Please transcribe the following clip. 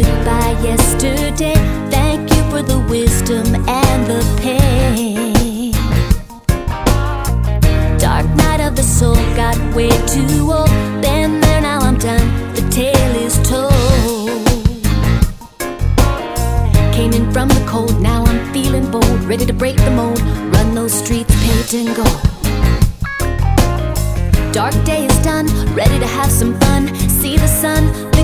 by yesterday. Thank you for the wisdom and the pain. Dark night of the soul, got way too old. Been there, now I'm done, the tale is told. Came in from the cold, now I'm feeling bold, ready to break the mold, run those streets paved in gold. Dark day is done, ready to have some fun, see the sun.